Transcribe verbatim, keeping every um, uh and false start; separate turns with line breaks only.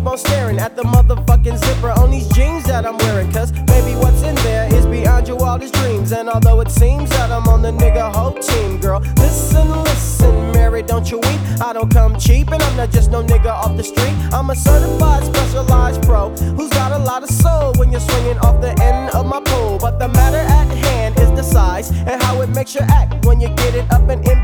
keep on staring at the motherfucking zipper on these jeans that I'm wearing. Cause baby, what's in there is beyond your wildest dreams. And although it seems that I'm on the nigga hoe team, girl, listen, listen, Mary, don't you weep. I don't come cheap and I'm not just no nigga off the street. I'm a certified specialized pro who's got a lot of soul when you're swinging off the end of my pole. But the matter at hand is the size and how it makes you act when you get it up and in